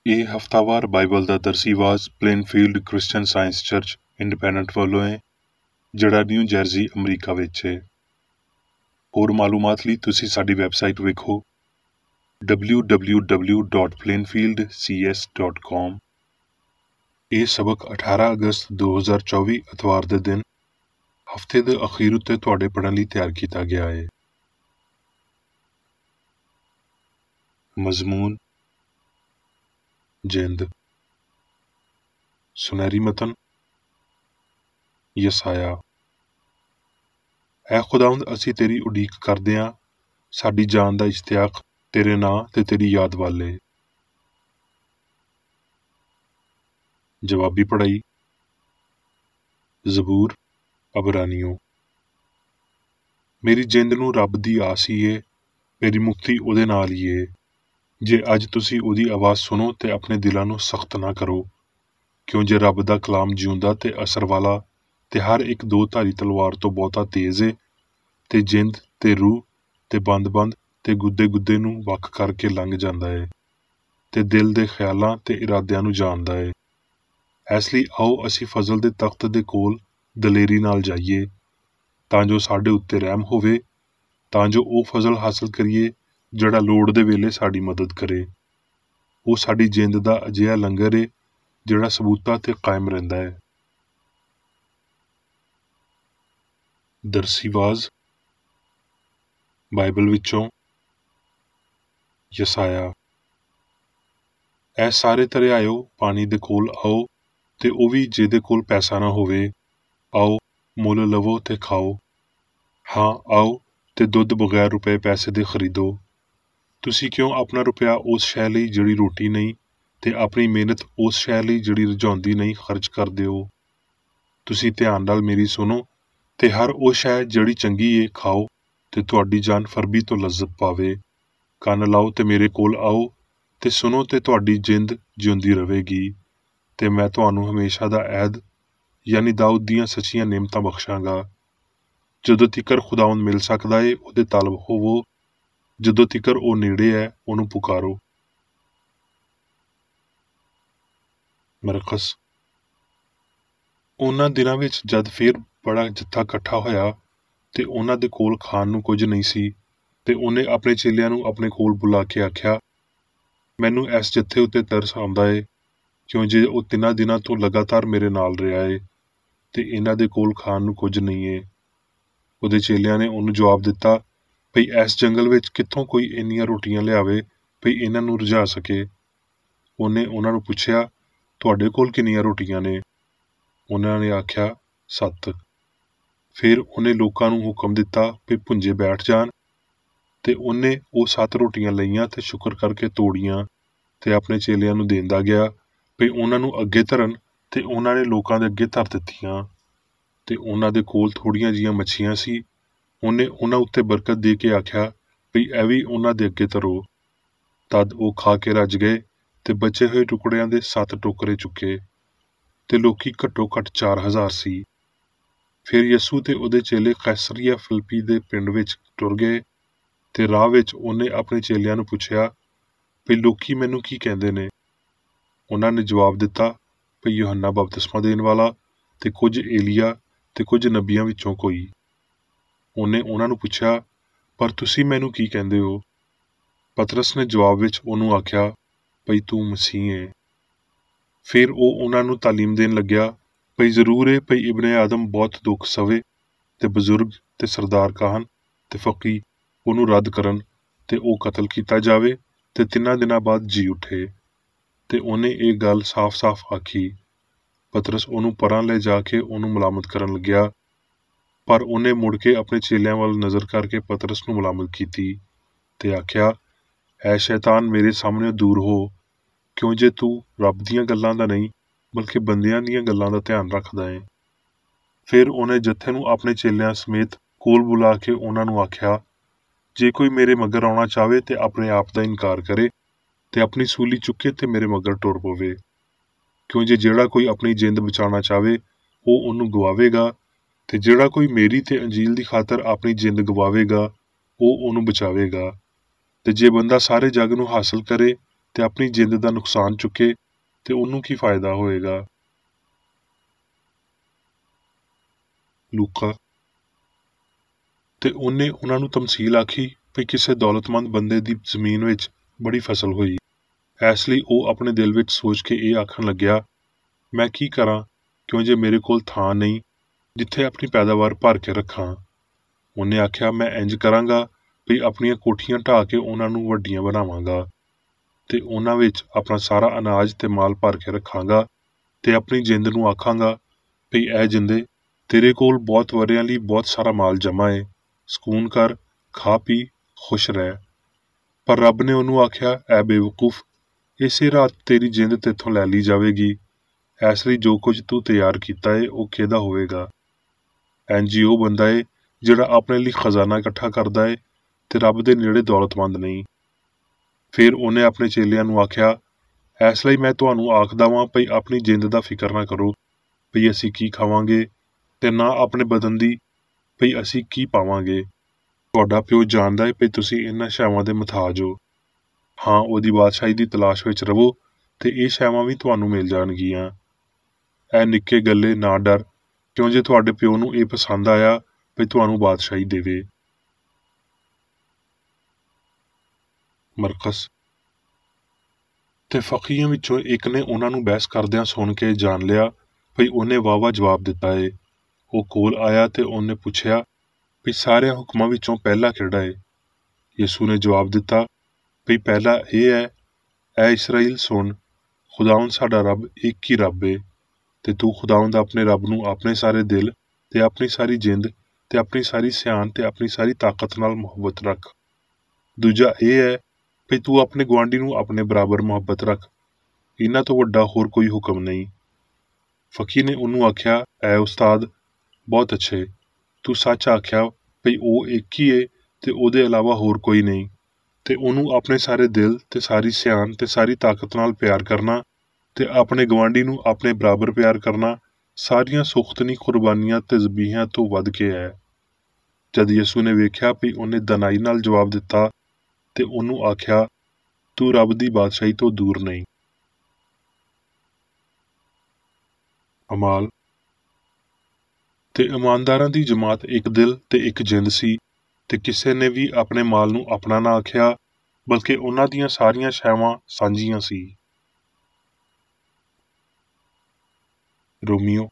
ਇਹ ਹਫ਼ਤਾਵਾਰ ਬਾਈਬਲ ਦਾ ਦਰਸੀ ਆਵਾਜ਼ Plainfield Christian science church independent ਵੱਲੋਂ ਹੈ, ਜਿਹੜਾ ਨਿਊ ਜਰਸੀ, ਅਮਰੀਕਾ ਵਿੱਚ ਹੈ। ਹੋਰ ਮਾਲੂਮਾਤ ਲਈ ਤੁਸੀਂ ਸਾਡੀ ਵੈਬਸਾਈਟ ਵੇਖੋ www.plainfieldcs.com। ਇਹ ਸਬਕ 18 ਅਗਸਤ 2024 ਐਤਵਾਰ ਦੇ ਦਿਨ ਹਫ਼ਤੇ ਦੇ ਅਖੀਰ ਉੱਤੇ ਤੁਹਾਡੇ ਪੜ੍ਹਨ ਲਈ ਤਿਆਰ ਕੀਤਾ ਗਿਆ ਹੈ। ਮਜ਼ਮੂਨ ਜਿੰਦ, ਸੁਨਹਿਰੀ ਮਤਨ ਯਸਾਇਆ। ਐ ਖੁਦਾਵੰਦ, ਅਸੀਂ ਤੇਰੀ ਉਡੀਕ ਕਰਦੇ ਹਾਂ। ਸਾਡੀ ਜਾਨ ਦਾ ਇਸ਼ਤਿਆਕ ਤੇਰੇ ਨਾਂ ਤੇ ਤੇਰੀ ਯਾਦ ਵੱਲ ਹੈ। ਜਵਾਬੀ ਪੜ੍ਹਾਈ। ਜ਼ਬੂਰ, ਅਬਰਾਨੀਓ। ਮੇਰੀ ਜਿੰਦ ਨੂੰ ਰੱਬ ਦੀ ਆਸ ਹੀ ਏ, ਮੇਰੀ ਮੁਕਤੀ ਉਹਦੇ ਨਾਲ ਹੀ ਏ। ਜੇ ਅੱਜ ਤੁਸੀਂ ਉਹਦੀ ਆਵਾਜ਼ ਸੁਣੋ ਤੇ ਆਪਣੇ ਦਿਲਾਂ ਨੂੰ ਸਖਤ ਨਾ ਕਰੋ, ਕਿਉਂ ਜੇ ਰੱਬ ਦਾ ਕਲਾਮ ਜਿਉਂਦਾ ਤੇ ਅਸਰ ਵਾਲਾ ਤੇ ਹਰ ਇੱਕ ਦੋ ਧਾਰੀ ਤਲਵਾਰ ਤੋਂ ਬਹੁਤਾ ਤੇਜ਼ ਏ, ਤੇ ਜਿੰਦ ਤੇ ਰੂਹ ਤੇ ਬੰਦ-ਬੰਦ ਤੇ ਗੁੱਦੇ-ਗੁੱਦੇ ਨੂੰ ਵੱਖ ਕਰਕੇ ਲੰਘ ਜਾਂਦਾ ਏ, ਤੇ ਦਿਲ ਦੇ ਖਿਆਲਾਂ ਤੇ ਇਰਾਦਿਆਂ ਨੂੰ ਜਾਣਦਾ ਏ। ਇਸ ਲਈ ਆਓ ਅਸੀਂ ਫਜ਼ਲ ਦੇ ਤਖਤ ਦੇ ਕੋਲ ਦਲੇਰੀ ਨਾਲ ਜਾਈਏ, ਤਾਂ ਜੋ ਸਾਡੇ ਉੱਤੇ ਰਹਿਮ ਹੋਵੇ, ਤਾਂ ਜੋ ਉਹ ਫਜ਼ਲ ਹਾਸਲ ਕਰੀਏ ਜਿਹੜਾ ਲੋੜ ਦੇ ਵੇਲੇ ਸਾਡੀ ਮਦਦ ਕਰੇ। ਉਹ ਸਾਡੀ ਜਿੰਦ ਦਾ ਅਜਿਹਾ ਲੰਗਰ ਏ ਜਿਹੜਾ ਸਬੂਤਾਂ ਤੇ ਕਾਇਮ ਰਹਿੰਦਾ ਹੈ। ਦਰਸੀਵਾਜ਼ ਬਾਈਬਲ ਵਿੱਚੋਂ ਯਸਾਇਆ। ਐ ਸਾਰੇ ਧਰਿਆਇਓ, ਪਾਣੀ ਦੇ ਕੋਲ ਆਓ, ਤੇ ਉਹ ਵੀ ਜਿਹਦੇ ਕੋਲ ਪੈਸਾ ਨਾ ਹੋਵੇ। ਆਓ, ਮੁੱਲ ਲਵੋ ਤੇ ਖਾਓ। ਹਾਂ, ਆਓ ਤੇ ਦੁੱਧ ਬਗੈਰ ਰੁਪਏ ਪੈਸੇ ਦੇ ਖਰੀਦੋ। ਤੁਸੀਂ ਕਿਉਂ ਆਪਣਾ ਰੁਪਇਆ ਉਸ ਸ਼ੈ ਲਈ ਜਿਹੜੀ ਰੋਟੀ ਨਹੀਂ, ਤੇ ਆਪਣੀ ਮਿਹਨਤ ਉਸ ਸ਼ੈ ਲਈ ਜਿਹੜੀ ਰੁਝਾਉਂਦੀ ਨਹੀਂ ਖਰਚ ਕਰਦੇ ਹੋ। ਤੁਸੀਂ ਧਿਆਨ ਨਾਲ ਮੇਰੀ ਸੁਣੋ, ਤੇ ਹਰ ਉਹ ਸ਼ੈ ਜਿਹੜੀ ਚੰਗੀ ਏ ਖਾਓ, ਤੇ ਤੁਹਾਡੀ ਜਾਨ ਫਰਬੀ ਤੋਂ ਲੱਜ਼ਤ ਪਾਵੇ। ਕੰਨ ਲਾਓ ਤੇ ਮੇਰੇ ਕੋਲ ਆਓ, ਤੇ ਸੁਣੋ ਤੇ ਤੁਹਾਡੀ ਜਿੰਦ ਜਿਉਂਦੀ ਰਹੇਗੀ, ਤੇ ਮੈਂ ਤੁਹਾਨੂੰ ਹਮੇਸ਼ਾ ਦਾ ਅਹਿਦ ਯਾਨੀ ਦਾਊਦ ਦੀਆਂ ਸੱਚੀਆਂ ਨਿਮਤਾਂ ਬਖਸ਼ਾਂਗਾ। ਜਦੋਂ ਤੀਕਰ ਖੁਦਾਵੰਦ ਮਿਲ ਸਕਦਾ ਏ, ਉਹਦੇ ਤਲਬ ਹੋਵੋ। ਜਦੋਂ ਤੀਕਰ ਉਹ ਨੇੜੇ ਹੈ, ਉਹਨੂੰ ਪੁਕਾਰੋ। ਮਰਕਸ। ਉਹਨਾਂ ਦਿਨਾਂ ਵਿੱਚ ਜਦ ਫੇਰ ਬੜਾ ਜੱਥਾ ਇਕੱਠਾ ਹੋਇਆ, ਤੇ ਉਹਨਾਂ ਦੇ ਕੋਲ ਖਾਣ ਨੂੰ ਕੁਝ ਨਹੀਂ ਸੀ, ਤੇ ਉਹਨੇ ਆਪਣੇ ਚੇਲਿਆਂ ਨੂੰ ਆਪਣੇ ਕੋਲ ਬੁਲਾ ਕੇ ਆਖਿਆ, ਮੈਨੂੰ ਇਸ ਜੱਥੇ ਉੱਤੇ ਤਰਸ ਆਉਂਦਾ ਏ, ਕਿਉਂ ਜੇ ਉਹ 3 ਦਿਨਾਂ ਤੋਂ ਲਗਾਤਾਰ ਮੇਰੇ ਨਾਲ ਰਿਹਾ ਏ, ਤੇ ਇਹਨਾਂ ਦੇ ਕੋਲ ਖਾਣ ਨੂੰ ਕੁਝ ਨਹੀਂ ਏ। ਉਹਦੇ ਚੇਲਿਆਂ ਨੇ ਉਹਨੂੰ ਜਵਾਬ ਦਿੱਤਾ, ਭਈ ਇਸ ਜੰਗਲ ਵਿੱਚ ਕਿੱਥੋਂ ਕੋਈ ਇੰਨੀਆਂ ਰੋਟੀਆਂ ਲਿਆਵੇ ਭਈ ਇਹਨਾਂ ਨੂੰ ਰੁਝਾ ਸਕੇ। ਉਹਨੇ ਉਹਨਾਂ ਨੂੰ ਪੁੱਛਿਆ, ਤੁਹਾਡੇ ਕੋਲ ਕਿੰਨੀਆਂ ਰੋਟੀਆਂ ਨੇ? ਉਹਨਾਂ ਨੇ ਆਖਿਆ, 7। ਫਿਰ ਉਹਨੇ ਲੋਕਾਂ ਨੂੰ ਹੁਕਮ ਦਿੱਤਾ ਵੀ ਭੁੰਜੇ ਬੈਠ ਜਾਣ, ਤੇ ਉਹਨੇ ਉਹ 7 ਰੋਟੀਆਂ ਲਈਆਂ ਤੇ ਸ਼ੁਕਰ ਕਰਕੇ ਤੋੜੀਆਂ, ਤੇ ਆਪਣੇ ਚੇਲਿਆਂ ਨੂੰ ਦੇਂਦਾ ਗਿਆ ਵੀ ਉਹਨਾਂ ਨੂੰ ਅੱਗੇ ਧਰਨ, ਤੇ ਉਹਨਾਂ ਨੇ ਲੋਕਾਂ ਦੇ ਅੱਗੇ ਧਰ ਦਿੱਤੀਆਂ। ਤੇ ਉਹਨਾਂ ਦੇ ਕੋਲ ਥੋੜ੍ਹੀਆਂ ਜਿਹੀਆਂ ਮੱਛੀਆਂ ਸੀ। ਉਹਨੇ ਉਹਨਾਂ ਉੱਤੇ ਬਰਕਤ ਦੇ ਕੇ ਆਖਿਆ ਵੀ ਇਹ ਵੀ ਉਹਨਾਂ ਦੇ ਅੱਗੇ ਧਰੋ। ਤਦ ਉਹ ਖਾ ਕੇ ਰੱਜ ਗਏ, ਤੇ ਬਚੇ ਹੋਏ ਟੁਕੜਿਆਂ ਦੇ 7 ਟੋਕਰੇ ਚੁੱਕੇ, ਤੇ ਲੋਕੀ ਘੱਟੋ ਘੱਟ 4000 ਸੀ। ਫਿਰ ਯਸੂ ਤੇ ਉਹਦੇ ਚੇਲੇ ਕੈਸਰੀਆ ਫਿਲਿੱਪੀ ਦੇ ਪਿੰਡ ਵਿੱਚ ਟੁਰ ਗਏ, ਤੇ ਰਾਹ ਵਿੱਚ ਉਹਨੇ ਆਪਣੇ ਚੇਲਿਆਂ ਨੂੰ ਪੁੱਛਿਆ ਵੀ ਲੋਕੀ ਮੈਨੂੰ ਕੀ ਕਹਿੰਦੇ ਨੇ? ਉਹਨਾਂ ਨੇ ਜਵਾਬ ਦਿੱਤਾ ਵੀ ਯੂਹੰਨਾ ਬਪਤਿਸਮਾ ਦੇਣ ਵਾਲਾ, ਤੇ ਕੁਝ ਏਲੀਆ, ਤੇ ਕੁਝ ਨਬੀਆਂ ਵਿੱਚੋਂ ਕੋਈ। ਉਹਨੇ ਉਹਨਾਂ ਨੂੰ ਪੁੱਛਿਆ, ਪਰ ਤੁਸੀਂ ਮੈਨੂੰ ਕੀ ਕਹਿੰਦੇ ਹੋ? ਪਤਰਸ ਨੇ ਜਵਾਬ ਵਿੱਚ ਉਹਨੂੰ ਆਖਿਆ, ਭਈ ਤੂੰ ਮਸੀਹ ਏ। ਫਿਰ ਉਹ ਉਹਨਾਂ ਨੂੰ ਤਾਲੀਮ ਦੇਣ ਲੱਗਿਆ, ਭਈ ਜ਼ਰੂਰ ਏ ਭਈ ਇਬਨੇ ਆਦਮ ਬਹੁਤ ਦੁੱਖ ਸਵੇ, ਤੇ ਬਜ਼ੁਰਗ ਤੇ ਸਰਦਾਰ ਕਾਹਨ ਤੇ ਫਕੀਹ ਉਹਨੂੰ ਰੱਦ ਕਰਨ, ਤੇ ਉਹ ਕਤਲ ਕੀਤਾ ਜਾਵੇ, ਤੇ 3 ਦਿਨਾਂ ਬਾਅਦ ਜੀ ਉੱਠੇ। ਤੇ ਉਹਨੇ ਇਹ ਗੱਲ ਸਾਫ਼-ਸਾਫ਼ ਆਖੀ। ਪਤਰਸ ਉਹਨੂੰ ਪਰਾਂ ਲੈ ਜਾ ਕੇ ਉਹਨੂੰ ਮੁਲਾਮਤ ਕਰਨ ਲੱਗਿਆ, ਪਰ ਉਹਨੇ ਮੁੜ ਕੇ ਆਪਣੇ ਚੇਲਿਆਂ ਵੱਲ ਨਜ਼ਰ ਕਰਕੇ ਪਤਰਸ ਨੂੰ ਮੁਲਾਮਤ ਕੀਤੀ, ਤੇ ਆਖਿਆ, ਐ ਸ਼ੈਤਾਨ, ਮੇਰੇ ਸਾਹਮਣੇ ਦੂਰ ਹੋ, ਕਿਉਂ ਜੇ ਤੂੰ ਰੱਬ ਦੀਆਂ ਗੱਲਾਂ ਦਾ ਨਹੀਂ ਬਲਕਿ ਬੰਦਿਆਂ ਦੀਆਂ ਗੱਲਾਂ ਦਾ ਧਿਆਨ ਰੱਖਦਾ ਏ। ਫਿਰ ਉਹਨੇ ਜੱਥੇ ਨੂੰ ਆਪਣੇ ਚੇਲਿਆਂ ਸਮੇਤ ਕੋਲ ਬੁਲਾ ਕੇ ਉਹਨਾਂ ਨੂੰ ਆਖਿਆ, ਜੇ ਕੋਈ ਮੇਰੇ ਮਗਰ ਆਉਣਾ ਚਾਹਵੇ ਤੇ ਆਪਣੇ ਆਪ ਦਾ ਇਨਕਾਰ ਕਰੇ, ਤੇ ਆਪਣੀ ਸੂਲੀ ਚੁੱਕੇ ਤੇ ਮੇਰੇ ਮਗਰ ਟੁਰ ਪਵੇ। ਕਿਉਂ ਜੇ ਜਿਹੜਾ ਕੋਈ ਆਪਣੀ ਜਿੰਦ ਬਚਾਉਣਾ ਚਾਹਵੇ, ਉਹ ਉਹਨੂੰ ਗਵਾਵੇਗਾ, ਤੇ ਜਿਹੜਾ ਕੋਈ ਮੇਰੀ ਤੇ ਅੰਜੀਲ ਦੀ ਖਾਤਰ ਆਪਣੀ ਜਿੰਦ ਗਵਾਵੇਗਾ, ਉਹ ਉਹਨੂੰ ਬਚਾਵੇਗਾ। ਤੇ ਜੇ ਬੰਦਾ ਸਾਰੇ ਜੱਗ ਨੂੰ ਹਾਸਲ ਕਰੇ ਤੇ ਆਪਣੀ ਜਿੰਦ ਦਾ ਨੁਕਸਾਨ ਚੁੱਕੇ ਤੇ ਉਹਨੂੰ ਕੀ ਫਾਇਦਾ ਹੋਏਗਾ। ਲੂਕਾ ਤੇ ਉਹਨੇ ਉਹਨਾਂ ਨੂੰ ਤਮਸੀਲ ਆਖੀ ਵੀ ਕਿਸੇ ਦੌਲਤਮੰਦ ਬੰਦੇ ਦੀ ਜ਼ਮੀਨ ਵਿੱਚ ਬੜੀ ਫਸਲ ਹੋਈ। ਇਸ ਲਈ ਉਹ ਆਪਣੇ ਦਿਲ ਵਿੱਚ ਸੋਚ ਕੇ ਇਹ ਆਖਣ ਲੱਗਿਆ, ਮੈਂ ਕੀ ਕਰਾਂ ਕਿਉਂ ਜੇ ਮੇਰੇ ਕੋਲ ਥਾਂ ਨਹੀਂ ਜਿੱਥੇ ਆਪਣੀ ਪੈਦਾਵਾਰ ਭਰ ਕੇ ਰੱਖਾਂ। ਉਹਨੇ ਆਖਿਆ, ਮੈਂ ਇੰਜ ਕਰਾਂਗਾ ਵੀ ਆਪਣੀਆਂ ਕੋਠੀਆਂ ਢਾਹ ਕੇ ਉਹਨਾਂ ਨੂੰ ਵੱਡੀਆਂ ਬਣਾਵਾਂਗਾ ਤੇ ਉਹਨਾਂ ਵਿੱਚ ਆਪਣਾ ਸਾਰਾ ਅਨਾਜ ਤੇ ਮਾਲ ਭਰ ਕੇ ਰੱਖਾਂਗਾ ਤੇ ਆਪਣੀ ਜਿੰਦ ਨੂੰ ਆਖਾਂਗਾ ਵੀ ਇਹ ਜਿੰਦੇ ਤੇਰੇ ਕੋਲ ਬਹੁਤ ਵਰ੍ਹਿਆਂ ਲਈ ਬਹੁਤ ਸਾਰਾ ਮਾਲ ਜਮ੍ਹਾਂ ਏ, ਸਕੂਨ ਕਰ, ਖਾ ਪੀ, ਖੁਸ਼ ਰਹਿ। ਪਰ ਰੱਬ ਨੇ ਉਹਨੂੰ ਆਖਿਆ, ਐ ਬੇਵਕੂਫ, ਇਸੇ ਰਾਤ ਤੇਰੀ ਜਿੰਦ ਤੇਥੋਂ ਲੈ ਲਈ ਜਾਵੇਗੀ। ਇਸ ਲਈ ਜੋ ਕੁਝ ਤੂੰ ਤਿਆਰ ਕੀਤਾ ਏ ਉਹ ਕਿਹਦਾ ਹੋਵੇਗਾ। ਇੰਜ ਹੀ ਉਹ ਬੰਦਾ ਏ ਜਿਹੜਾ ਆਪਣੇ ਲਈ ਖਜ਼ਾਨਾ ਇਕੱਠਾ ਕਰਦਾ ਏ ਤੇ ਰੱਬ ਦੇ ਨੇੜੇ ਦੌਲਤਮੰਦ ਨਹੀਂ। ਫਿਰ ਉਹਨੇ ਆਪਣੇ ਚੇਲਿਆਂ ਨੂੰ ਆਖਿਆ, ਇਸ ਲਈ ਮੈਂ ਤੁਹਾਨੂੰ ਆਖਦਾ ਵਾਂ ਭਈ ਆਪਣੀ ਜਿੰਦ ਦਾ ਫਿਕਰ ਨਾ ਕਰੋ ਭਈ ਅਸੀਂ ਕੀ ਖਾਵਾਂਗੇ ਤੇ ਨਾ ਆਪਣੇ ਬਦਨ ਦੀ ਭਈ ਅਸੀਂ ਕੀ ਪਾਵਾਂਗੇ। ਤੁਹਾਡਾ ਪਿਓ ਜਾਣਦਾ ਏ ਭਈ ਤੁਸੀਂ ਇਹਨਾਂ ਸ਼ੈਵਾਂ ਦੇ ਮੁਤਾਜ ਹੋ। ਹਾਂ, ਉਹਦੀ ਬਾਦਸ਼ਾਹੀ ਦੀ ਤਲਾਸ਼ ਵਿੱਚ ਰਵੋ ਤੇ ਇਹ ਸ਼ੈਵਾਂ ਵੀ ਤੁਹਾਨੂੰ ਮਿਲ ਜਾਣਗੀਆਂ। ਇਹ ਨਿੱਕੇ ਗੱਲੇ ਨਾ ਡਰ, ਕਿਉਂ ਜੇ ਤੁਹਾਡੇ ਪਿਓ ਨੂੰ ਇਹ ਪਸੰਦ ਆਇਆ ਭਈ ਤੁਹਾਨੂੰ ਬਾਦਸ਼ਾਹੀ ਦੇਵੇ। ਮਰਕਸ ਤੇ ਫਕੀਆਂ ਵਿੱਚੋਂ ਇੱਕ ਨੇ ਉਹਨਾਂ ਨੂੰ ਬਹਿਸ ਕਰਦਿਆਂ ਸੁਣ ਕੇ ਜਾਣ ਲਿਆ ਭਈ ਉਹਨੇ ਵਾਹਵਾ ਜਵਾਬ ਦਿੱਤਾ ਏ। ਉਹ ਕੋਲ ਆਇਆ ਤੇ ਉਹਨੇ ਪੁੱਛਿਆ ਵੀ ਸਾਰਿਆਂ ਹੁਕਮਾਂ ਵਿੱਚੋਂ ਪਹਿਲਾ ਕਿਹੜਾ ਏ। ਯਿਸੂ ਨੇ ਜਵਾਬ ਦਿੱਤਾ ਵੀ ਪਹਿਲਾ ਇਹ ਹੈ, ਐ ਇਸਰਾਈਲ ਸੁਣ, ਖੁਦਾਵੰਦ ਸਾਡਾ ਰੱਬ ਇੱਕ ਹੀ ਰੱਬ ਏ ਤੇ ਤੂੰ ਖੁਦਾਵੰਦ ਆਪਣੇ ਰੱਬ ਨੂੰ ਆਪਣੇ ਸਾਰੇ ਦਿਲ ਤੇ ਆਪਣੀ ਸਾਰੀ ਜਿੰਦ ਤੇ ਆਪਣੀ ਸਾਰੀ ਸਿਆਣ ਤੇ ਆਪਣੀ ਸਾਰੀ ਤਾਕਤ ਨਾਲ ਮੁਹੱਬਤ ਰੱਖ। ਦੂਜਾ ਇਹ ਹੈ ਵੀ ਤੂੰ ਆਪਣੇ ਗੁਆਂਢੀ ਨੂੰ ਆਪਣੇ ਬਰਾਬਰ ਮੁਹੱਬਤ ਰੱਖ। ਇਹਨਾਂ ਤੋਂ ਵੱਡਾ ਹੋਰ ਕੋਈ ਹੁਕਮ ਨਹੀਂ। ਫਕੀ ਨੇ ਉਹਨੂੰ ਆਖਿਆ, ਐ ਉਸਤਾਦ, ਬਹੁਤ ਅੱਛੇ, ਤੂੰ ਸੱਚ ਆਖਿਆ ਭਈ ਉਹ ਇੱਕ ਹੀ ਏ ਤੇ ਉਹਦੇ ਇਲਾਵਾ ਹੋਰ ਕੋਈ ਨਹੀਂ ਤੇ ਉਹਨੂੰ ਆਪਣੇ ਸਾਰੇ ਦਿਲ ਤੇ ਸਾਰੀ ਸਿਆਣ ਤੇ ਸਾਰੀ ਤਾਕਤ ਨਾਲ ਪਿਆਰ ਕਰਨਾ ਤੇ ਆਪਣੇ ਗੁਆਂਢੀ ਨੂੰ ਆਪਣੇ ਬਰਾਬਰ ਪਿਆਰ ਕਰਨਾ ਸਾਰੀਆਂ ਸੁਖਤਨੀ ਕੁਰਬਾਨੀਆਂ ਤੇ ਜ਼ਬੀਹਾਂ ਤੋਂ ਵੱਧ ਕੇ ਹੈ। ਜਦ ਯਿਸੂ ਨੇ ਵੇਖਿਆ ਵੀ ਉਹਨੇ ਦਨਾਈ ਨਾਲ ਜਵਾਬ ਦਿੱਤਾ ਤੇ ਉਹਨੂੰ ਆਖਿਆ, ਤੂੰ ਰੱਬ ਦੀ ਬਾਦਸ਼ਾਹੀ ਤੋਂ ਦੂਰ ਨਹੀਂ। ਅਮਾਲ ਤੇ ਇਮਾਨਦਾਰਾਂ ਦੀ ਜਮਾਤ ਇੱਕ ਦਿਲ ਤੇ ਇੱਕ ਜਿੰਦ ਸੀ ਤੇ ਕਿਸੇ ਨੇ ਵੀ ਆਪਣੇ ਮਾਲ ਨੂੰ ਆਪਣਾ ਨਾ ਆਖਿਆ, ਬਲਕਿ ਉਹਨਾਂ ਦੀਆਂ ਸਾਰੀਆਂ ਸ਼ੈਵਾਂ ਸਾਂਝੀਆਂ ਸੀ। ਰੋਮੀਓ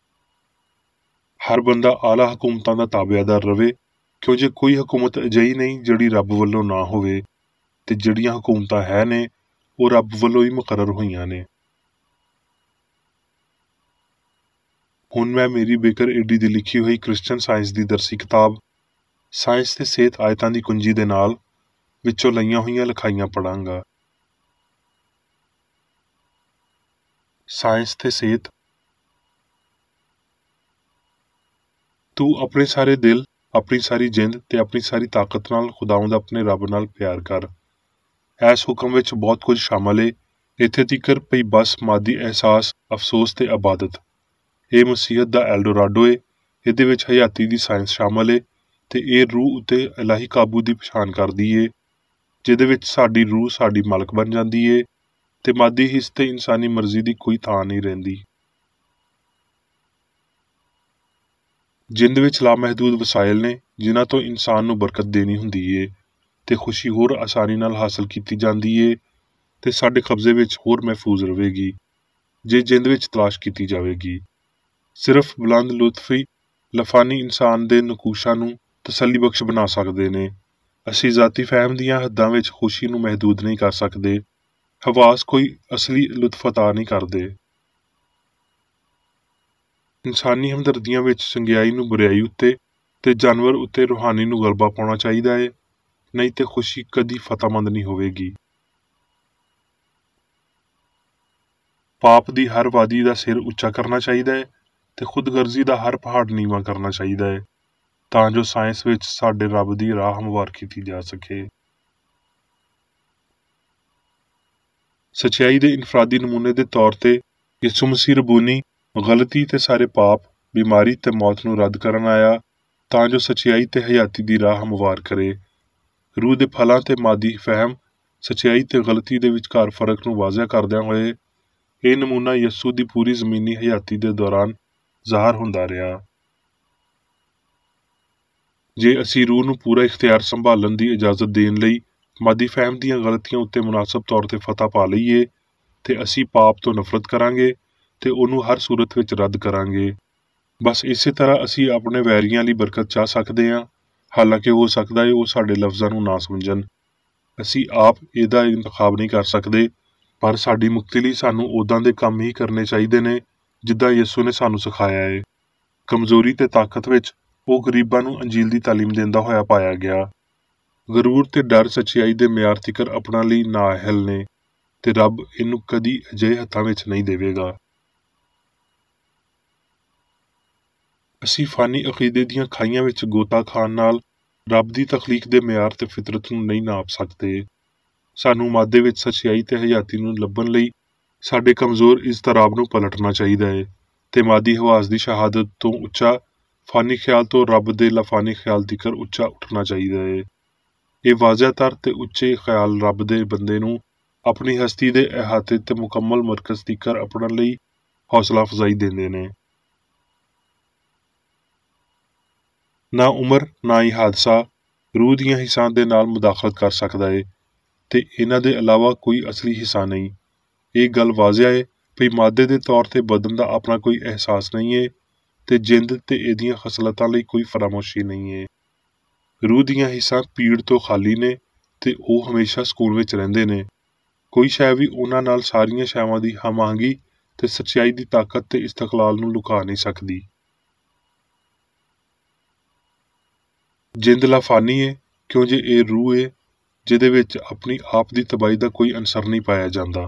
ਹਰ ਬੰਦਾ ਆਲਾ ਹਕੂਮਤਾਂ ਦਾ ਤਾਬੇਦਾਰ ਰਵੇ, ਕਿਉਂ ਜੇ ਕੋਈ ਹਕੂਮਤ ਅਜਿਹੀ ਨਹੀਂ ਜਿਹੜੀ ਰੱਬ ਵੱਲੋਂ ਨਾ ਹੋਵੇ ਤੇ ਜਿਹੜੀਆਂ ਹਕੂਮਤਾਂ ਹੈ ਨੇ ਉਹ ਰੱਬ ਵੱਲੋਂ ਹੀ ਮੁਕਰਰ ਹੋਈਆਂ ਨੇ। ਹੁਣ ਮੈਂ ਮੇਰੀ ਬੇਕਰ ਏਡੀ ਦੀ ਲਿਖੀ ਹੋਈ ਕ੍ਰਿਸਚਨ ਸਾਇੰਸ ਦੀ ਦਰਸੀ ਕਿਤਾਬ ਸਾਇੰਸ ਤੇ ਸਿਹਤ ਆਇਤਾਂ ਦੀ ਕੁੰਜੀ ਦੇ ਨਾਲ ਵਿੱਚੋਂ ਲਈਆਂ ਹੋਈਆਂ ਲਿਖਾਈਆਂ ਪੜਾਂਗਾ। ਸਾਇੰਸ ਤੇ ਸਿਹਤ। ਤੂੰ ਆਪਣੇ ਸਾਰੇ ਦਿਲ, ਆਪਣੀ ਸਾਰੀ ਜਿੰਦ ਤੇ ਆਪਣੀ ਸਾਰੀ ਤਾਕਤ ਨਾਲ ਖੁਦਾਵੰਦ ਆਪਣੇ ਰੱਬ ਨਾਲ ਪਿਆਰ ਕਰ। ਇਸ ਹੁਕਮ ਵਿੱਚ ਬਹੁਤ ਕੁਝ ਸ਼ਾਮਲ ਏ, ਇੱਥੇ ਤੀਕਰ ਪਈ ਬਸ ਮਾਦੀ ਅਹਿਸਾਸ, ਅਫਸੋਸ ਤੇ ਇਬਾਦਤ। ਇਹ ਮਸੀਹਤ ਦਾ ਐਲਡੋਰਾਡੋ ਏ। ਇਹਦੇ ਵਿੱਚ ਹਯਾਤੀ ਦੀ ਸਾਇੰਸ ਸ਼ਾਮਲ ਏ ਤੇ ਇਹ ਰੂਹ ਉੱਤੇ ਇਲਾਹੀ ਕਾਬੂ ਦੀ ਪਛਾਣ ਕਰਦੀ ਏ, ਜਿਹਦੇ ਵਿੱਚ ਸਾਡੀ ਰੂਹ ਸਾਡੀ ਮਾਲਕ ਬਣ ਜਾਂਦੀ ਏ ਤੇ ਮਾਦੀ ਹਿੱਸ ਤੇ ਇਨਸਾਨੀ ਮਰਜ਼ੀ ਦੀ ਕੋਈ ਥਾਂ ਨਹੀਂ ਰਹਿੰਦੀ। ਜਿੰਦ ਵਿੱਚ ਲਾਮਹਿਦੂਦ ਵਸਾਇਲ ਨੇ ਜਿਨ੍ਹਾਂ ਤੋਂ ਇਨਸਾਨ ਨੂੰ ਬਰਕਤ ਦੇਣੀ ਹੁੰਦੀ ਏ ਤੇ ਖੁਸ਼ੀ ਹੋਰ ਆਸਾਨੀ ਨਾਲ ਹਾਸਲ ਕੀਤੀ ਜਾਂਦੀ ਏ ਤੇ ਸਾਡੇ ਕਬਜ਼ੇ ਵਿੱਚ ਹੋਰ ਮਹਿਫੂਜ਼ ਰਵੇਗੀ ਜੇ ਜਿੰਦ ਵਿੱਚ ਤਲਾਸ਼ ਕੀਤੀ ਜਾਵੇਗੀ। ਸਿਰਫ ਬੁਲੰਦ ਲੁਤਫੀ ਲਫਾਨੀ ਇਨਸਾਨ ਦੇ ਨਕੂਸ਼ਾਂ ਨੂੰ ਤਸੱਲੀ ਬਖਸ਼ ਬਣਾ ਸਕਦੇ ਨੇ। ਅਸੀਂ ਜ਼ਾਤੀ ਫਹਿਮ ਦੀਆਂ ਹੱਦਾਂ ਵਿੱਚ ਖੁਸ਼ੀ ਨੂੰ ਮਹਿਦੂਦ ਨਹੀਂ ਕਰ ਸਕਦੇ। ਹਵਾਸ ਕੋਈ ਅਸਲੀ ਲੁਤਫ ਅਤਾ ਨਹੀਂ ਕਰਦੇ। ਇਨਸਾਨੀ ਹਮਦਰਦੀਆਂ ਵਿੱਚ ਚੰਗਿਆਈ ਨੂੰ ਬੁਰਿਆਈ ਉੱਤੇ ਤੇ ਜਾਨਵਰ ਉੱਤੇ ਰੂਹਾਨੀ ਨੂੰ ਗਲਬਾ ਪਾਉਣਾ ਚਾਹੀਦਾ ਏ, ਨਹੀਂ ਤੇ ਖੁਸ਼ੀ ਕਦੀ ਫਤਿਹਮੰਦ ਨਹੀਂ ਹੋਵੇਗੀ। ਪਾਪ ਦੀ ਹਰ ਵਾਦੀ ਦਾ ਸਿਰ ਉੱਚਾ ਕਰਨਾ ਚਾਹੀਦਾ ਹੈ ਤੇ ਖੁਦਗਰਜ਼ੀ ਦਾ ਹਰ ਪਹਾੜ ਨੀਵਾਂ ਕਰਨਾ ਚਾਹੀਦਾ ਹੈ, ਤਾਂ ਜੋ ਸਾਇੰਸ ਵਿੱਚ ਸਾਡੇ ਰੱਬ ਦੀ ਰਾਹ ਹਮਵਾਰ ਕੀਤੀ ਜਾ ਸਕੇ। ਸੱਚਾਈ ਦੇ ਇਨਫਰਾਦੀ ਨਮੂਨੇ ਦੇ ਤੌਰ ਤੇ ਯਿਸੂ ਮਸੀਹ ਰਬੂਨੀ ਗਲਤੀ ਤੇ ਸਾਰੇ ਪਾਪ, ਬਿਮਾਰੀ ਤੇ ਮੌਤ ਨੂੰ ਰੱਦ ਕਰਨ ਆਇਆ ਤਾਂ ਜੋ ਸੱਚਾਈ ਤੇ ਹਯਾਤੀ ਦੀ ਰਾਹ ਹਮਵਾਰ ਕਰੇ। ਰੂਹ ਦੇ ਫਲਾਂ ਤੇ ਮਾਦੀ ਫਹਿਮ ਸੱਚਾਈ ਤੇ ਗਲਤੀ ਦੇ ਵਿਚਕਾਰ ਫਰਕ ਨੂੰ ਵਾਜ਼ਿਆ ਕਰਦਿਆਂ ਹੋਏ ਇਹ ਨਮੂਨਾ ਯਿਸੂ ਦੀ ਪੂਰੀ ਜ਼ਮੀਨੀ ਹਯਾਤੀ ਦੇ ਦੌਰਾਨ ਜ਼ਾਹਰ ਹੁੰਦਾ ਰਿਹਾ। ਜੇ ਅਸੀਂ ਰੂਹ ਨੂੰ ਪੂਰਾ ਇਖਤਿਆਰ ਸੰਭਾਲਣ ਦੀ ਇਜਾਜ਼ਤ ਦੇਣ ਲਈ ਮਾਦੀ ਫਹਿਮ ਦੀਆਂ ਗਲਤੀਆਂ ਉੱਤੇ ਮੁਨਾਸਬ ਤੌਰ ਤੇ ਫਤਹ ਪਾ ਲਈਏ ਤੇ ਅਸੀਂ ਪਾਪ ਤੋਂ ਨਫ਼ਰਤ ਕਰਾਂਗੇ ਤੇ ਉਹਨੂੰ ਹਰ ਸੂਰਤ ਵਿੱਚ ਰੱਦ ਕਰਾਂਗੇ। ਬਸ ਇਸੇ ਤਰ੍ਹਾਂ ਅਸੀਂ ਆਪਣੇ ਵੈਰੀਆਂ ਲਈ ਬਰਕਤ ਚਾਹ ਸਕਦੇ ਹਾਂ, ਹਾਲਾਂਕਿ ਹੋ ਸਕਦਾ ਹੈ ਉਹ ਸਾਡੇ ਲਫ਼ਜ਼ਾਂ ਨੂੰ ਨਾ ਸਮਝਣ। ਅਸੀਂ ਆਪ ਇਹਦਾ ਇੰਤਖਾਬ ਨਹੀਂ ਕਰ ਸਕਦੇ, ਪਰ ਸਾਡੀ ਮੁਕਤੀ ਲਈ ਸਾਨੂੰ ਉਦਾਂ ਦੇ ਕੰਮ ਹੀ ਕਰਨੇ ਚਾਹੀਦੇ ਨੇ ਜਿੱਦਾਂ ਯਿਸੂ ਨੇ ਸਾਨੂੰ ਸਿਖਾਇਆ ਹੈ। ਕਮਜ਼ੋਰੀ ਤੇ ਤਾਕਤ ਵਿੱਚ ਉਹ ਗਰੀਬਾਂ ਨੂੰ ਅੰਜੀਲ ਦੀ ਤਾਲੀਮ ਦਿੰਦਾ ਹੋਇਆ ਪਾਇਆ ਗਿਆ। ਗਰੂਰ ਤੇ ਡਰ ਸੱਚਾਈ ਦੇ ਮਿਆਰ ਤਿਕਰ ਆਪਣਾ ਲਈ ਨਾਅਹਿਲ ਨੇ ਤੇ ਰੱਬ ਇਹਨੂੰ ਕਦੀ ਅਜਿਹੇ ਹੱਥਾਂ ਵਿੱਚ ਨਹੀਂ ਦੇਵੇਗਾ। ਅਸੀਂ ਫਾਨੀ ਅਕੀਦੇ ਦੀਆਂ ਖਾਈਆਂ ਵਿੱਚ ਗੋਤਾ ਖਾਣ ਨਾਲ ਰੱਬ ਦੀ ਤਖਲੀਕ ਦੇ ਮਿਆਰ ਤੇ ਫਿਤਰਤ ਨੂੰ ਨਹੀਂ ਨਾਪ ਸਕਦੇ। ਸਾਨੂੰ ਮਾਦੇ ਵਿੱਚ ਸੱਚਾਈ ਤੇ ਹਯਾਤੀ ਨੂੰ ਲੱਭਣ ਲਈ ਸਾਡੇ ਕਮਜ਼ੋਰ ਇਜ਼ਤਰਾਬ ਨੂੰ ਪਲਟਣਾ ਚਾਹੀਦਾ ਹੈ ਤੇ ਮਾਦੀ ਹਵਾਸ ਦੀ ਸ਼ਹਾਦਤ ਤੋਂ ਉੱਚਾ ਫਾਨੀ ਖਿਆਲ ਤੋਂ ਰੱਬ ਦੇ ਲਾਫਾਨੀ ਖਿਆਲ ਤੀਕਰ ਉੱਚਾ ਉੱਠਣਾ ਚਾਹੀਦਾ ਹੈ। ਇਹ ਵਾਜ਼ਿਹ ਤਰ ਤੇ ਉੱਚੇ ਖਿਆਲ ਰੱਬ ਦੇ ਬੰਦੇ ਨੂੰ ਆਪਣੀ ਹਸਤੀ ਦੇ ਇਹਾਤੇ ਤੇ ਮੁਕੰਮਲ ਮਰਕਜ਼ ਤੀਕਰ ਆਪਣਨ ਲਈ ਹੌਸਲਾ ਅਫਜ਼ਾਈ ਦਿੰਦੇ ਨੇ। ਨਾ ਉਮਰ ਨਾ ਹੀ ਹਾਦਸਾ ਰੂਹ ਦੀਆਂ ਹਿੱਸਾਂ ਦੇ ਨਾਲ ਮੁਦਾਖਲਤ ਕਰ ਸਕਦਾ ਹੈ ਤੇ ਇਹਨਾਂ ਦੇ ਇਲਾਵਾ ਕੋਈ ਅਸਲੀ ਹਿੱਸਾ ਨਹੀਂ। ਇਹ ਗੱਲ ਵਾਜ਼ਿਹ ਹੈ ਵੀ ਮਾਦੇ ਦੇ ਤੌਰ ਤੇ ਬਦਨ ਦਾ ਆਪਣਾ ਕੋਈ ਅਹਿਸਾਸ ਨਹੀਂ ਹੈ ਤੇ ਜਿੰਦ ਤੇ ਇਹਦੀਆਂ ਖਸਲਤਾਂ ਲਈ ਕੋਈ ਫਰਾਮੋਸ਼ੀ ਨਹੀਂ ਹੈ। ਰੂਹ ਦੀਆਂ ਹਿੱਸਾਂ ਪੀੜ ਤੋਂ ਖਾਲੀ ਨੇ ਤੇ ਉਹ ਹਮੇਸ਼ਾ ਸਕੂਨ ਵਿੱਚ ਰਹਿੰਦੇ ਨੇ। ਕੋਈ ਸ਼ੈ ਵੀ ਉਹਨਾਂ ਨਾਲ ਸਾਰੀਆਂ ਸ਼ੈਵਾਂ ਦੀ ਹਮਾਹੰਗੀ ਤੇ ਸੱਚਾਈ ਦੀ ਤਾਕਤ ਤੇ ਇਸਤਕਲਾਲ ਨੂੰ ਲੁਕਾ ਨਹੀਂ ਸਕਦੀ। ਜਿੰਦ ਲਾਫਾਨੀ ਹੈ ਕਿਉਂ ਜੇ ਇਹ ਰੂਹ ਹੈ ਜਿਹਦੇ ਵਿੱਚ ਆਪਣੀ ਆਪ ਦੀ ਤਬਾਹੀ ਦਾ ਕੋਈ ਅਨਸਰ ਨਹੀਂ ਪਾਇਆ ਜਾਂਦਾ।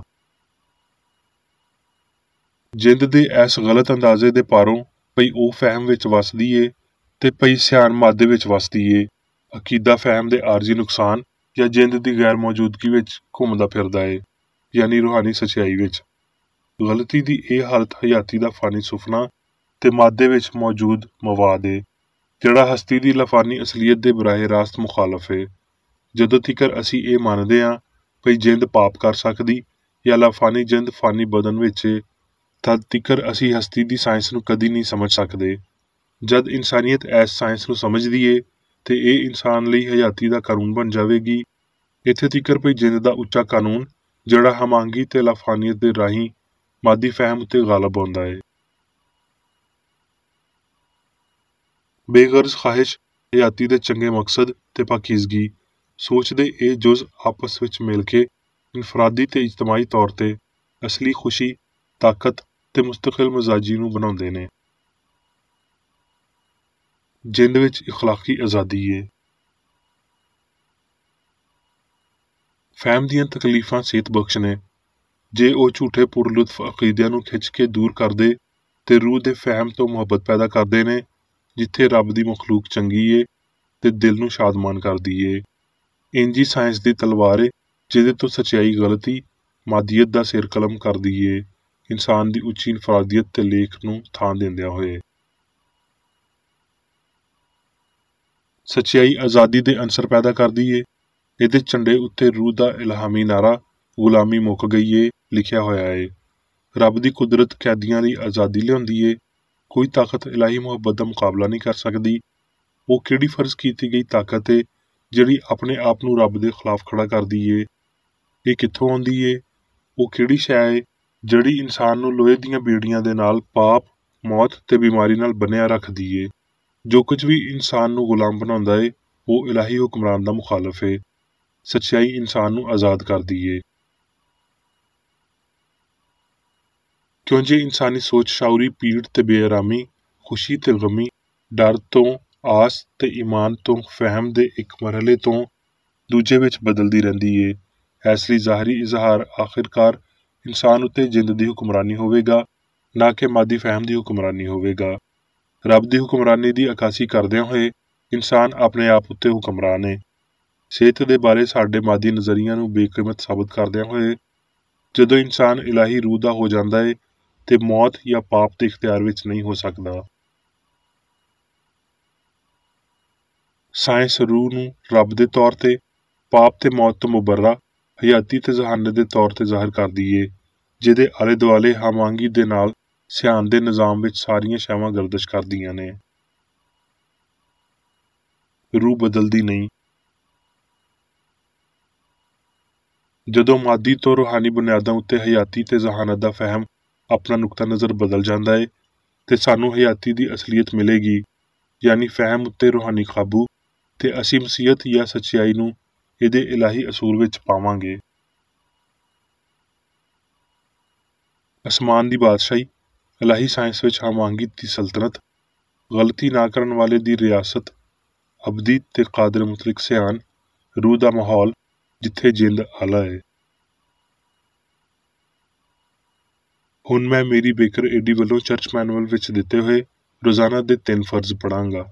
ਜਿੰਦ ਦੇ ਇਸ ਗਲਤ ਅੰਦਾਜ਼ੇ ਦੇ ਪਾਰੋਂ ਪਈ ਉਹ ਫਹਿਮ ਵਿੱਚ ਵਸਦੀ ਏ ਤੇ ਪਈ ਸਿਆਣ ਮਾਦੇ ਵਿੱਚ ਵਸਦੀ ਏ। ਅਕੀਦਾ ਫਹਿਮ ਦੇ ਆਰਜ਼ੀ ਨੁਕਸਾਨ ਜਾਂ ਜਿੰਦ ਦੀ ਗੈਰ ਮੌਜੂਦਗੀ ਵਿੱਚ ਘੁੰਮਦਾ ਫਿਰਦਾ ਏ, ਯਾਨੀ ਰੂਹਾਨੀ ਸੱਚਾਈ ਵਿੱਚ। ਗਲਤੀ ਦੀ ਇਹ ਹਾਲਤ ਹਯਾਤੀ ਦਾ ਫਾਨੀ ਸੁਫਨਾ ਤੇ ਮਾਦੇ ਵਿੱਚ ਮੌਜੂਦ ਮਵਾਦ ਏ ਜਿਹੜਾ ਹਸਤੀ ਦੀ ਲਾਫਾਨੀ ਅਸਲੀਅਤ ਦੇ ਬਰਾਹ ਰਾਸਤ ਮੁਖਾਲਫ ਏ। ਜਦੋਂ ਤੀਕਰ ਅਸੀਂ ਇਹ ਮੰਨਦੇ ਹਾਂ ਭਈ ਜਿੰਦ ਪਾਪ ਕਰ ਸਕਦੀ ਜਾਂ ਲਾਫਾਨੀ ਜਿੰਦ ਫਾਨੀ ਬਦਨ ਵਿੱਚ ਏ, ਤਦ ਤੀਕਰ ਅਸੀਂ ਹਸਤੀ ਦੀ ਸਾਇੰਸ ਨੂੰ ਕਦੀ ਨਹੀਂ ਸਮਝ ਸਕਦੇ। ਜਦ ਇਨਸਾਨੀਅਤ ਇਸ ਸਾਇੰਸ ਨੂੰ ਸਮਝਦੀ ਏ ਤੇ ਇਹ ਇਨਸਾਨ ਲਈ ਹਯਾਤੀ ਦਾ ਕਾਨੂੰਨ ਬਣ ਜਾਵੇਗੀ। ਇੱਥੇ ਤੀਕਰ ਭਈ ਜਿੰਦ ਦਾ ਉੱਚਾ ਕਾਨੂੰਨ ਜਿਹੜਾ ਹਮਾਂਗੀ ਤੇ ਲਾਫਾਨੀਅਤ ਦੇ ਰਾਹੀਂ ਮਾਦੀ ਫਹਿਮ ਉੱਤੇ ਗਾਲਬ ਆਉਂਦਾ ਏ। ਬੇਗਰਜ਼ ਖਾਹਿਸ਼, ਹਯਾਤੀ ਦੇ ਚੰਗੇ ਮਕਸਦ ਤੇ ਪਾਕੀਜ਼ਗੀ ਸੋਚ ਦੇ ਇਹ ਜੁਜ਼ ਆਪਸ ਵਿੱਚ ਮਿਲ ਕੇ ਇਨਫਰਾਦੀ ਤੇ ਇਜਤਮਾਈ ਤੌਰ ਤੇ ਅਸਲੀ ਖੁਸ਼ੀ, ਤਾਕਤ ਤੇ ਮੁਸਤਕਿਲ ਮਜ਼ਾਜੀ ਨੂੰ ਬਣਾਉਂਦੇ ਨੇ। ਜਿੰਦ ਵਿੱਚ ਇਖਲਾਕੀ ਆਜ਼ਾਦੀ ਏ। ਫਹਿਮ ਦੀਆਂ ਤਕਲੀਫਾਂ ਸਿਹਤ ਬਖਸ਼ ਨੇ ਜੇ ਉਹ ਝੂਠੇ ਪੁਰਲੁਤਫ ਅਕੀਦਿਆਂ ਨੂੰ ਖਿੱਚ ਕੇ ਦੂਰ ਕਰਦੇ ਤੇ ਰੂਹ ਦੇ ਫਹਿਮ ਤੋਂ ਮੁਹੱਬਤ ਪੈਦਾ ਕਰਦੇ ਨੇ ਜਿੱਥੇ ਰੱਬ ਦੀ ਮਖਲੂਕ ਚੰਗੀ ਏ ਤੇ ਦਿਲ ਨੂੰ ਸ਼ਾਦਮਾਨ ਕਰਦੀ ਏ। ਇੰਜੀ ਸਾਇੰਸ ਦੀ ਤਲਵਾਰ ਏ ਜਿਹਦੇ ਤੋਂ ਸੱਚਾਈ ਗਲਤੀ ਮਾਦੀਅਤ ਦਾ ਸਿਰ ਕਲਮ ਕਰਦੀ ਏ, ਇਨਸਾਨ ਦੀ ਉੱਚੀ ਇਨਫਰਾਦੀਅਤ ਤੇ ਲੇਖ ਨੂੰ ਥਾਂ ਦਿੰਦਿਆਂ ਹੋਏ। ਸੱਚਾਈ ਆਜ਼ਾਦੀ ਦੇ ਅਨਸਰ ਪੈਦਾ ਕਰਦੀ ਏ। ਇਹਦੇ ਝੰਡੇ ਉੱਤੇ ਰੂਹ ਦਾ ਇਲਹਾਮੀ ਨਾਰਾ ਗੁਲਾਮੀ ਮੁੱਕ ਗਈ ਏ ਲਿਖਿਆ ਹੋਇਆ ਏ। ਰੱਬ ਦੀ ਕੁਦਰਤ ਕੈਦੀਆਂ ਲਈ ਆਜ਼ਾਦੀ ਲਿਆਉਂਦੀ ਏ। ਕੋਈ ਤਾਕਤ ਇਲਾਹੀ ਮੁਹੱਬਤ ਦਾ ਮੁਕਾਬਲਾ ਨਹੀਂ ਕਰ ਸਕਦੀ। ਉਹ ਕਿਹੜੀ ਫਰਜ਼ ਕੀਤੀ ਗਈ ਤਾਕਤ ਏ ਜਿਹੜੀ ਆਪਣੇ ਆਪ ਨੂੰ ਰੱਬ ਦੇ ਖਿਲਾਫ ਖੜਾ ਕਰਦੀ ਏ। ਇਹ ਕਿੱਥੋਂ ਆਉਂਦੀ ਏ? ਉਹ ਕਿਹੜੀ ਸ਼ੈ ਏ ਜਿਹੜੀ ਇਨਸਾਨ ਨੂੰ ਲੋਹੇ ਦੀਆਂ ਬੇੜੀਆਂ ਦੇ ਨਾਲ ਪਾਪ, ਮੌਤ ਤੇ ਬਿਮਾਰੀ ਨਾਲ ਬੰਨਿਆ ਰੱਖਦੀ ਏ। ਜੋ ਕੁਝ ਵੀ ਇਨਸਾਨ ਨੂੰ ਗੁਲਾਮ ਬਣਾਉਂਦਾ ਏ ਉਹ ਇਲਾਹੀ ਹੁਕਮਰਾਨ ਦਾ ਮੁਖਾਲਫ ਏ। ਸੱਚਾਈ ਇਨਸਾਨ ਨੂੰ ਆਜ਼ਾਦ ਕਰਦੀ ਏ। ਕਿਉਂ ਜੇ ਇਨਸਾਨੀ ਸੋਚ ਸ਼ਾਉਰੀ ਪੀੜ ਤੇ ਬੇਆਰਾਮੀ, ਖੁਸ਼ੀ ਤੇ ਗਮੀ, ਡਰ ਤੋਂ ਆਸ ਤੇ ਈਮਾਨ ਤੋਂ ਫਹਿਮ ਦੇ ਇੱਕ ਮਰਹਲੇ ਤੋਂ ਦੂਜੇ ਵਿੱਚ ਬਦਲਦੀ ਰਹਿੰਦੀ ਏ। ਇਸ ਲਈ ਜ਼ਾਹਰੀ ਇਜ਼ਹਾਰ ਆਖਿਰਕਾਰ ਇਨਸਾਨ ਉੱਤੇ ਜਿੰਦ ਦੀ ਹੁਕਮਰਾਨੀ ਹੋਵੇਗਾ, ਨਾ ਕਿ ਮਾਦੀ ਫਹਿਮ ਦੀ ਹੁਕਮਰਾਨੀ ਹੋਵੇਗਾ। ਰੱਬ ਦੀ ਹੁਕਮਰਾਨੀ ਦੀ ਅਕਾਸੀ ਕਰਦਿਆਂ ਹੋਏ ਇਨਸਾਨ ਆਪਣੇ ਆਪ ਉੱਤੇ ਹੁਕਮਰਾਨ ਏ। ਸਿਹਤ ਦੇ ਬਾਰੇ ਸਾਡੇ ਮਾਦੀ ਨਜ਼ਰੀਆਂ ਨੂੰ ਬੇਕੀਮਤ ਸਾਬਤ ਕਰਦਿਆਂ ਹੋਏ ਜਦੋਂ ਇਨਸਾਨ ਇਲਾਹੀ ਰੂਹ ਦਾ ਹੋ ਜਾਂਦਾ ਏ ਤੇ ਮੌਤ ਜਾਂ ਪਾਪ ਦੇ ਇਖਤਿਆਰ ਵਿੱਚ ਨਹੀਂ ਹੋ ਸਕਦਾ। ਸਾਇੰਸ ਰੂਹ ਨੂੰ ਰੱਬ ਦੇ ਤੌਰ ਤੇ ਪਾਪ ਤੇ ਮੌਤ ਤੋਂ ਮੁਬਰਰਾ ਹਯਾਤੀ ਤੇ ਜ਼ਹਾਨੇ ਦੇ ਤੌਰ ਤੇ ਜ਼ਾਹਿਰ ਕਰਦੀ ਏ, ਜਿਹਦੇ ਆਲੇ ਦੁਆਲੇ ਹਮਾਂਗੀ ਦੇ ਨਾਲ ਸਿਆਨ ਦੇ ਨਿਜ਼ਾਮ ਵਿੱਚ ਸਾਰੀਆਂ ਸ਼ੈਵਾਂ ਗਰਦਸ਼ ਕਰਦੀਆਂ ਨੇ। ਰੂਹ ਬਦਲਦੀ ਨਹੀਂ। ਜਦੋਂ ਮਾਦੀ ਤੋਂ ਰੂਹਾਨੀ ਬੁਨਿਆਦਾਂ ਉੱਤੇ ਹਯਾਤੀ ਤੇ ਜ਼ਹਾਨਤ ਦਾ ਫਹਿਮ ਆਪਣਾ ਨੁਕਤਾ ਨਜ਼ਰ ਬਦਲ ਜਾਂਦਾ ਏ ਤੇ ਸਾਨੂੰ ਹਯਾਤੀ ਦੀ ਅਸਲੀਅਤ ਮਿਲੇਗੀ, ਯਾਨੀ ਫਹਿਮ ਉੱਤੇ ਰੂਹਾਨੀ ਕਾਬੂ, ਤੇ ਅਸੀਂ ਮਸੀਹਤ ਜਾਂ ਸੱਚਾਈ ਨੂੰ ਇਹਦੇ ਇਲਾਹੀ ਅਸੂਲ ਵਿੱਚ ਪਾਵਾਂਗੇ। ਅਸਮਾਨ ਦੀ ਬਾਦਸ਼ਾਹੀ, ਇਲਾਹੀ ਸਾਇੰਸ ਵਿੱਚ ਹਮਾਂਗੀ ਦੀ ਸਲਤਨਤ, ਗਲਤੀ ਨਾ ਕਰਨ ਵਾਲੇ ਦੀ ਰਿਆਸਤ, ਅਬਦੀ ਤੇ ਕਾਦਰ ਮੁਤਲਕ ਸਿਆਨ, ਰੂਹ ਦਾ ਮਾਹੌਲ ਜਿੱਥੇ ਜਿੰਦ ਆਲਾ ਹੈ। ਹੁਣ ਮੈਂ ਮੇਰੀ ਬੇਕਰ ਏਡੀ ਵੱਲੋਂ ਚਰਚ ਮੈਨੂਅਲ ਵਿੱਚ ਦਿੱਤੇ ਹੋਏ ਰੋਜ਼ਾਨਾ ਦੇ 3 ਫਰਜ਼ ਪੜਾਂਗਾ।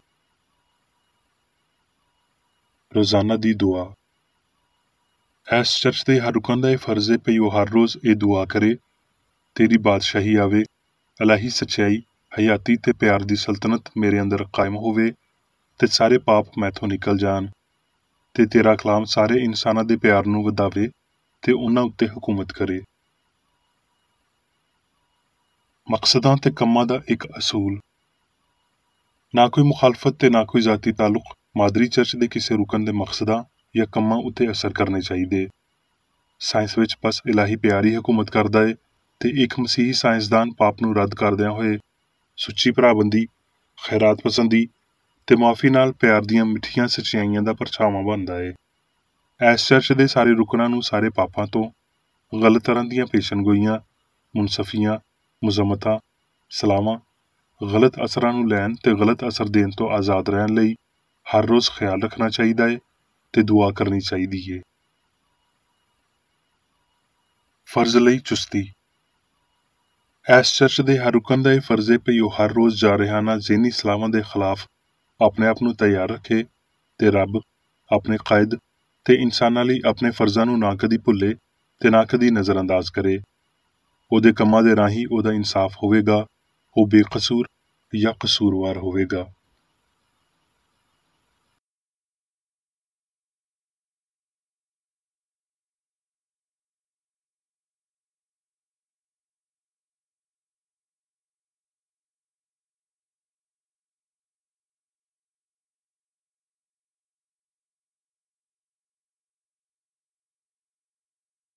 ਰੋਜ਼ਾਨਾ ਦੀ ਦੁਆ। ਇਸ ਚਰਚ ਦੇ ਹਰ ਰੁਕਨ ਦਾ ਇਹ ਫਰਜ਼ ਹੈ ਭਈ ਉਹ ਹਰ ਰੋਜ਼ ਇਹ ਦੁਆ ਕਰੇ, ਤੇਰੀ ਬਾਦਸ਼ਾਹੀ ਆਵੇ, ਇਲਾਹੀ ਸੱਚਾਈ, ਹਯਾਤੀ ਤੇ ਪਿਆਰ ਦੀ ਸਲਤਨਤ ਮੇਰੇ ਅੰਦਰ ਕਾਇਮ ਹੋਵੇ ਤੇ ਸਾਰੇ ਪਾਪ ਮੈਥੋਂ ਨਿਕਲ ਜਾਣ, ਤੇ ਤੇਰਾ ਕਲਾਮ ਸਾਰੇ ਇਨਸਾਨਾਂ ਦੇ ਪਿਆਰ ਨੂੰ ਵਧਾਵੇ ਤੇ ਉਹਨਾਂ ਉੱਤੇ ਹਕੂਮਤ ਕਰੇ। ਮਕਸਦਾਂ ਤੇ ਕੰਮਾਂ ਦਾ ਇੱਕ ਅਸੂਲ। ਨਾ ਕੋਈ ਮੁਖਾਲਫਤ ਤੇ ਨਾ ਕੋਈ ਜ਼ਾਤੀ ਤਾਲੁਕ ਮਾਦਰੀ ਚਰਚ ਦੇ ਕਿਸੇ ਰੁਕਨ ਦੇ ਮਕਸਦਾਂ ਜਾਂ ਕੰਮਾਂ ਉੱਤੇ ਅਸਰ ਕਰਨੇ ਚਾਹੀਦੇ। ਸਾਇੰਸ ਵਿੱਚ ਬਸ ਇਲਾਹੀ ਪਿਆਰ ਹੀ ਹਕੂਮਤ ਕਰਦਾ ਏ ਤੇ ਇੱਕ ਮਸੀਹੀ ਸਾਇੰਸਦਾਨ ਪਾਪ ਨੂੰ ਰੱਦ ਕਰਦਿਆਂ ਹੋਏ ਸੁੱਚੀ ਭਰਾਬੰਦੀ, ਖੈਰਾਤ ਪਸੰਦੀ ਤੇ ਮਾਫੀ ਨਾਲ ਪਿਆਰ ਦੀਆਂ ਮਿੱਠੀਆਂ ਸੱਚਾਈਆਂ ਦਾ ਪਰਛਾਵਾਂ ਬਣਦਾ ਏ। ਇਸ ਚਰਚ ਦੇ ਸਾਰੇ ਰੁਕਨਾਂ ਨੂੰ ਸਾਰੇ ਪਾਪਾਂ ਤੋਂ, ਗਲਤ ਤਰ੍ਹਾਂ ਦੀਆਂ ਪੇਸ਼ਨਗੋਈਆਂ, ਮੁਨਸਫੀਆਂ, ਮੁਜ਼ਮਤਾਂ, ਸਲਾਵਾਂ, ਗਲਤ ਅਸਰਾਂ ਨੂੰ ਲੈਣ ਤੇ ਗਲਤ ਅਸਰ ਦੇਣ ਤੋਂ ਆਜ਼ਾਦ ਰਹਿਣ ਲਈ ਹਰ ਰੋਜ਼ ਖਿਆਲ ਰੱਖਣਾ ਚਾਹੀਦਾ ਏ ਤੇ ਦੁਆ ਕਰਨੀ ਚਾਹੀਦੀ ਏ। ਫਰਜ਼ ਲਈ ਚੁਸਤੀ। ਇਸ ਚਰਚ ਦੇ ਹਰ ਰੁਕਨ ਦਾ ਇਹ ਫਰਜ਼ ਏ ਭਈ ਉਹ ਹਰ ਰੋਜ਼ ਜਾਰਿਹਾਨਾ ਜ਼ਹਿਨੀ ਸਲਾਵਾਂ ਦੇ ਖਿਲਾਫ ਆਪਣੇ ਆਪ ਨੂੰ ਤਿਆਰ ਰੱਖੇ ਤੇ ਰੱਬ, ਆਪਣੇ ਕਾਇਦ ਤੇ ਇਨਸਾਨਾਂ ਲਈ ਆਪਣੇ ਫਰਜ਼ਾਂ ਨੂੰ ਨਾ ਕਦੀ ਭੁੱਲੇ ਤੇ ਨਾ ਕਦੀ ਨਜ਼ਰਅੰਦਾਜ਼ ਕਰੇ। ਉਹਦੇ ਕੰਮਾਂ ਦੇ ਰਾਹੀਂ ਉਹਦਾ ਇਨਸਾਫ ਹੋਵੇਗਾ, ਉਹ ਬੇਕਸੂਰ ਜਾਂ ਕਸੂਰਵਾਰ ਹੋਵੇਗਾ।